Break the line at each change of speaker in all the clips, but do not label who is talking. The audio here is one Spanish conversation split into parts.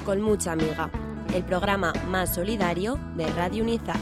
con mucha amiga, el programa más solidario de Radio Unizar.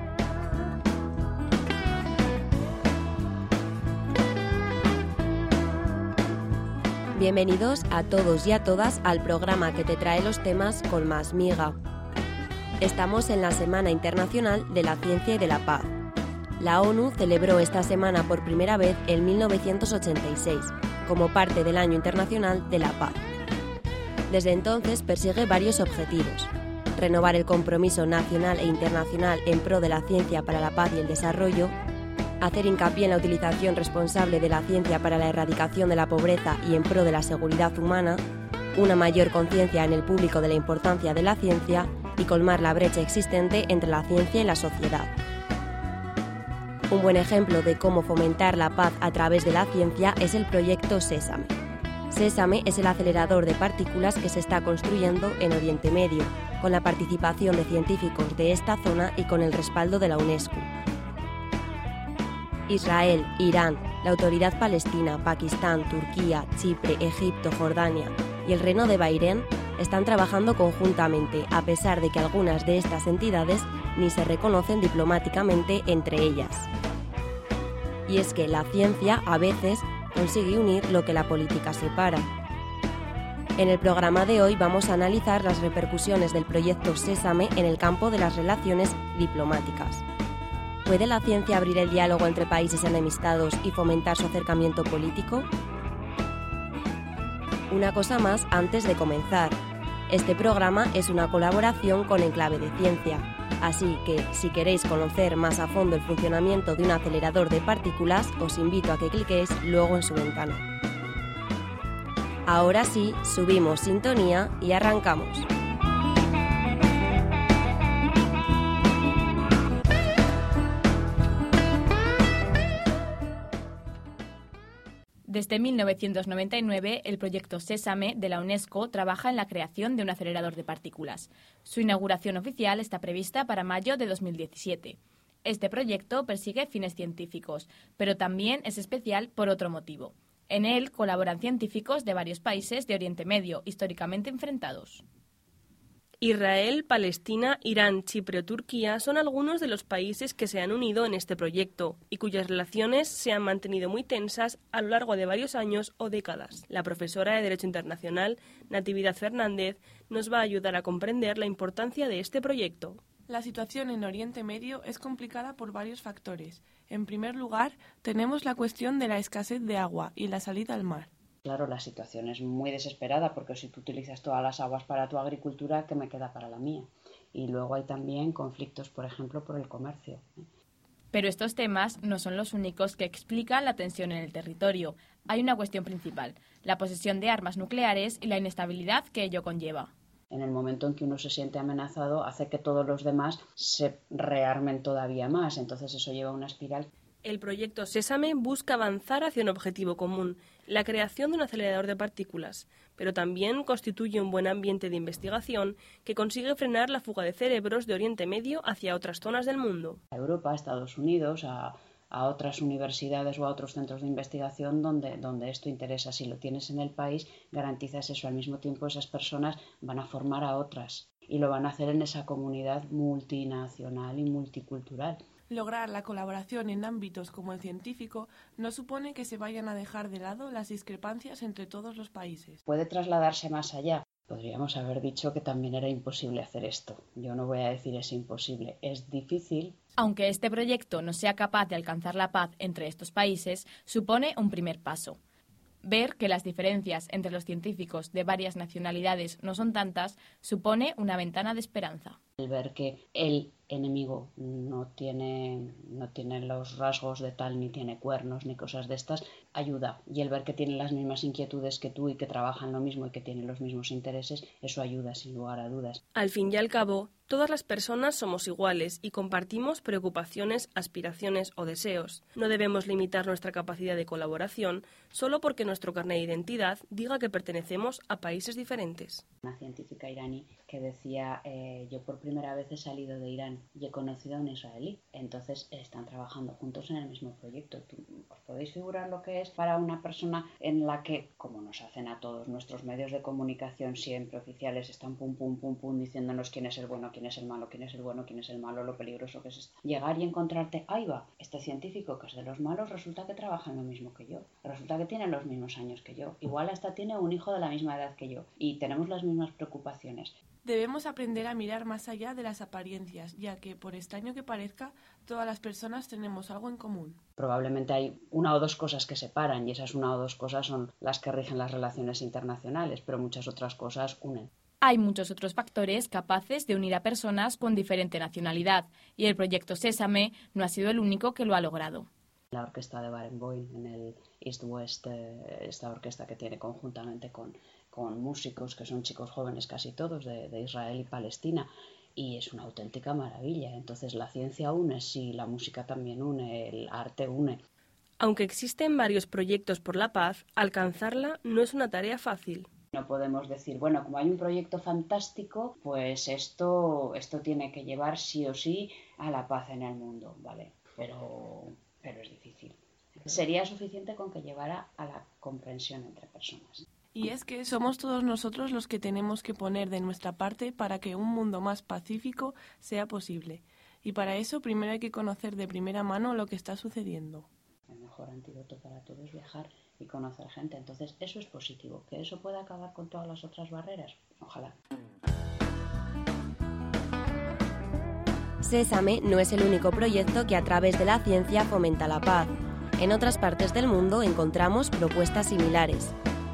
Bienvenidos a todos y a todas al programa que te trae los temas con más miga. Estamos en la Semana Internacional de la Ciencia y de la Paz. La ONU celebró esta semana por primera vez en 1986, como parte del Año Internacional de la Paz. Desde entonces persigue varios objetivos: renovar el compromiso nacional e internacional en pro de la ciencia para la paz y el desarrollo, hacer hincapié en la utilización responsable de la ciencia para la erradicación de la pobreza y en pro de la seguridad humana, una mayor conciencia en el público de la importancia de la ciencia y colmar la brecha existente entre la ciencia y la sociedad. Un buen ejemplo de cómo fomentar la paz a través de la ciencia es el proyecto Sésame. Sésame es el acelerador de partículas que se está construyendo en Oriente Medio, con la participación de científicos de esta zona y con el respaldo de la UNESCO. Israel, Irán, la Autoridad Palestina, Pakistán, Turquía, Chipre, Egipto, Jordania y el Reino de Bahrein están trabajando conjuntamente, a pesar de que algunas de estas entidades ni se reconocen diplomáticamente entre ellas. Y es que la ciencia, a veces, consigue unir lo que la política separa. En el programa de hoy vamos a analizar las repercusiones del proyecto Sésame en el campo de las relaciones diplomáticas. ¿Puede la ciencia abrir el diálogo entre países enemistados y fomentar su acercamiento político? Una cosa más antes de comenzar. Este programa es una colaboración con Enclave de Ciencia, así que si queréis conocer más a fondo el funcionamiento de un acelerador de partículas, os invito a que cliquéis luego en su ventana. Ahora sí, subimos sintonía y arrancamos.
Desde 1999, el proyecto Sésame de la UNESCO trabaja en la creación de un acelerador de partículas. Su inauguración oficial está prevista para mayo de 2017. Este proyecto persigue fines científicos, pero también es especial por otro motivo. En él colaboran científicos de varios países de Oriente Medio, históricamente enfrentados.
Israel, Palestina, Irán, Chipre o Turquía son algunos de los países que se han unido en este proyecto y cuyas relaciones se han mantenido muy tensas a lo largo de varios años o décadas. La profesora de Derecho Internacional, Natividad Fernández, nos va a ayudar a comprender la importancia de este proyecto.
La situación en Oriente Medio es complicada por varios factores. En primer lugar, tenemos la cuestión de la escasez de agua y la salida al mar.
Claro, la situación es muy desesperada porque si tú utilizas todas las aguas para tu agricultura, ¿qué me queda para la mía? Y luego hay también conflictos, por ejemplo, por el comercio.
Pero estos temas no son los únicos que explican la tensión en el territorio. Hay una cuestión principal: la posesión de armas nucleares y la inestabilidad que ello conlleva.
En el momento en que uno se siente amenazado, hace que todos los demás se rearmen todavía más. Entonces eso lleva a una espiral.
El proyecto Sésame busca avanzar hacia un objetivo común, la creación de un acelerador de partículas, pero también constituye un buen ambiente de investigación que consigue frenar la fuga de cerebros de Oriente Medio hacia otras zonas del mundo.
A Europa, a Estados Unidos, a otras universidades o a otros centros de investigación donde esto interesa. Si lo tienes en el país, garantizas eso. Al mismo tiempo, esas personas van a formar a otras y lo van a hacer en esa comunidad multinacional y multicultural.
Lograr la colaboración en ámbitos como el científico no supone que se vayan a dejar de lado las discrepancias entre todos los países.
Puede trasladarse más allá. Podríamos haber dicho que también era imposible hacer esto. Yo no voy a decir es imposible, es difícil.
Aunque este proyecto no sea capaz de alcanzar la paz entre estos países, supone un primer paso. Ver que las diferencias entre los científicos de varias nacionalidades no son tantas supone una ventana de esperanza.
El ver que el enemigo no tiene los rasgos de tal, ni tiene cuernos, ni cosas de estas, ayuda. Y el ver que tiene las mismas inquietudes que tú y que trabajan lo mismo y que tienen los mismos intereses, eso ayuda sin lugar a dudas.
Al fin y al cabo, todas las personas somos iguales y compartimos preocupaciones, aspiraciones o deseos. No debemos limitar nuestra capacidad de colaboración solo porque nuestro carnet de identidad diga que pertenecemos a países diferentes.
Una científica iraní que decía, yo por primera vez he salido de Irán y he conocido a un israelí. Entonces están trabajando juntos en el mismo proyecto. ¿Os podéis figurar lo que es para una persona en la que, como nos hacen a todos nuestros medios de comunicación siempre oficiales, están pum, pum, pum, pum, diciéndonos quién es el bueno, quién es el malo, quién es el bueno, quién es el malo, lo peligroso que es esto? Llegar y encontrarte, ahí va, este científico que es de los malos resulta que trabaja en lo mismo que yo. Resulta que tiene los mismos años que yo. Igual hasta tiene un hijo de la misma edad que yo. Y tenemos las mismas preocupaciones.
Debemos aprender a mirar más allá de las apariencias, ya que, por extraño que parezca, todas las personas tenemos algo en común.
Probablemente hay una o dos cosas que separan y esas una o dos cosas son las que rigen las relaciones internacionales, pero muchas otras cosas unen.
Hay muchos otros factores capaces de unir a personas con diferente nacionalidad y el proyecto Sésame no ha sido el único que lo ha logrado.
La orquesta de Barenboim en el East West, esta orquesta que tiene conjuntamente con músicos que son chicos jóvenes casi todos de Israel y Palestina, y es una auténtica maravilla. Entonces la ciencia une, sí, la música también une, el arte une.
Aunque existen varios proyectos por la paz, alcanzarla no es una tarea fácil.
No podemos decir, bueno, como hay un proyecto fantástico, pues esto tiene que llevar sí o sí a la paz en el mundo, ¿vale? Pero es difícil. Sería suficiente con que llevara a la comprensión entre personas.
Y es que somos todos nosotros los que tenemos que poner de nuestra parte para que un mundo más pacífico sea posible. Y para eso primero hay que conocer de primera mano lo que está sucediendo.
El mejor antídoto para todo es viajar y conocer gente. Entonces eso es positivo. ¿Que eso pueda acabar con todas las otras barreras? Ojalá.
Sésame no es el único proyecto que a través de la ciencia fomenta la paz. En otras partes del mundo encontramos propuestas similares.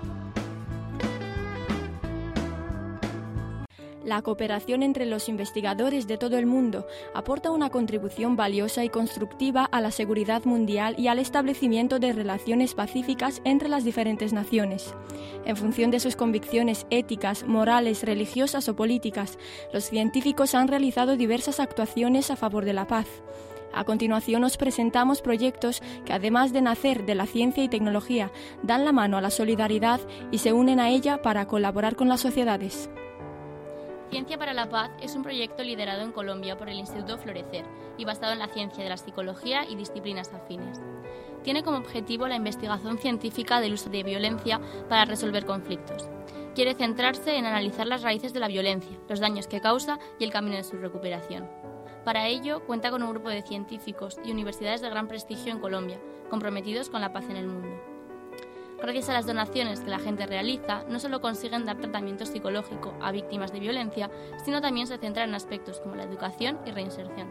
La cooperación entre los investigadores de todo el mundo aporta una contribución valiosa y constructiva a la seguridad mundial y al establecimiento de relaciones pacíficas entre las diferentes naciones. En función de sus convicciones éticas, morales, religiosas o políticas, los científicos han realizado diversas actuaciones a favor de la paz. A continuación os presentamos proyectos que, además de nacer de la ciencia y tecnología, dan la mano a la solidaridad y se unen a ella para colaborar con las sociedades.
Ciencia para la Paz es un proyecto liderado en Colombia por el Instituto Florecer y basado en la ciencia de la psicología y disciplinas afines. Tiene como objetivo la investigación científica del uso de violencia para resolver conflictos. Quiere centrarse en analizar las raíces de la violencia, los daños que causa y el camino de su recuperación. Para ello, cuenta con un grupo de científicos y universidades de gran prestigio en Colombia, comprometidos con la paz en el mundo. Gracias a las donaciones que la gente realiza, no solo consiguen dar tratamiento psicológico a víctimas de violencia, sino también se centran en aspectos como la educación y reinserción.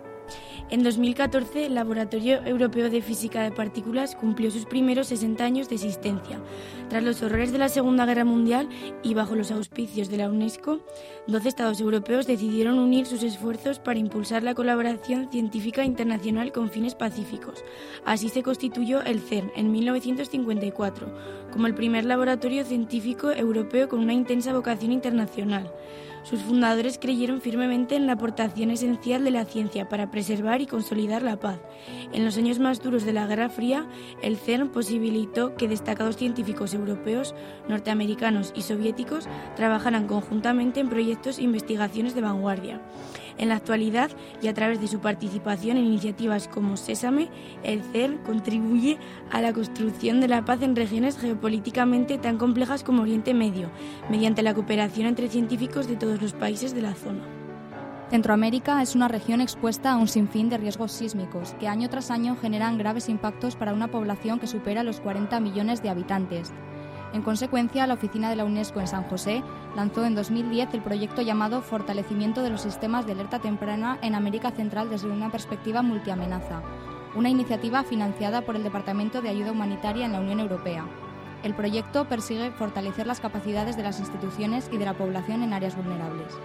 En 2014, el Laboratorio Europeo de Física de Partículas cumplió sus primeros 60 años de existencia. Tras los horrores de la Segunda Guerra Mundial y bajo los auspicios de la UNESCO, 12 Estados europeos decidieron unir sus esfuerzos para impulsar la colaboración científica internacional con fines pacíficos. Así se constituyó el CERN en 1954, como el primer laboratorio científico europeo con una intensa vocación internacional. Sus fundadores creyeron firmemente en la aportación esencial de la ciencia para preservar y consolidar la paz. En los años más duros de la Guerra Fría, el CERN posibilitó que destacados científicos europeos, norteamericanos y soviéticos trabajaran conjuntamente en proyectos e investigaciones de vanguardia. En la actualidad, y a través de su participación en iniciativas como Sésame, el CERN contribuye a la construcción de la paz en regiones geopolíticamente tan complejas como Oriente Medio, mediante la cooperación entre científicos de todos los países de la zona.
Centroamérica es una región expuesta a un sinfín de riesgos sísmicos que año tras año generan graves impactos para una población que supera los 40 millones de habitantes. En consecuencia, la oficina de la UNESCO en San José lanzó en 2010 el proyecto llamado Fortalecimiento de los sistemas de alerta temprana en América Central desde una perspectiva multiamenaza, una iniciativa financiada por el Departamento de Ayuda Humanitaria en la Unión Europea. El proyecto persigue fortalecer las capacidades de las instituciones y de la población en áreas vulnerables.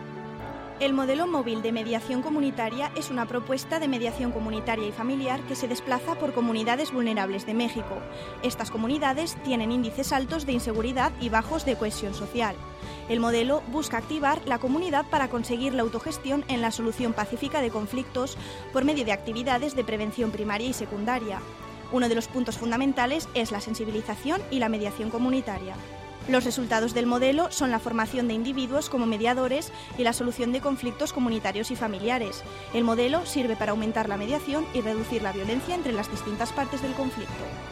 El modelo móvil de mediación comunitaria es una propuesta de mediación comunitaria y familiar que se desplaza por comunidades vulnerables de México. Estas comunidades tienen índices altos de inseguridad y bajos de cohesión social. El modelo busca activar la comunidad para conseguir la autogestión en la solución pacífica de conflictos por medio de actividades de prevención primaria y secundaria. Uno de los puntos fundamentales es la sensibilización y la mediación comunitaria. Los resultados del modelo son la formación de individuos como mediadores y la solución de conflictos comunitarios y familiares. El modelo sirve para aumentar la mediación y reducir la violencia entre las distintas partes del conflicto.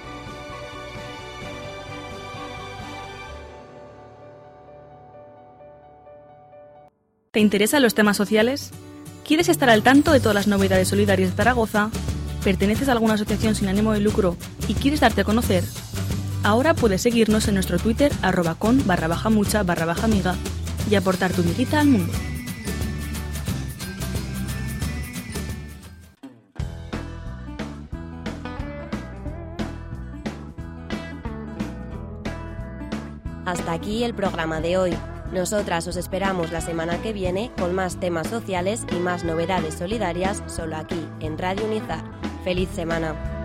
¿Te interesan los temas sociales? ¿Quieres estar al tanto de todas las novedades solidarias de Zaragoza? ¿Perteneces a alguna asociación sin ánimo de lucro y quieres darte a conocer? Ahora puedes seguirnos en nuestro Twitter @con_mucha_amiga y aportar tu miguita al mundo.
Hasta aquí el programa de hoy. Nosotras os esperamos la semana que viene con más temas sociales y más novedades solidarias solo aquí en Radio Unizar. ¡Feliz semana!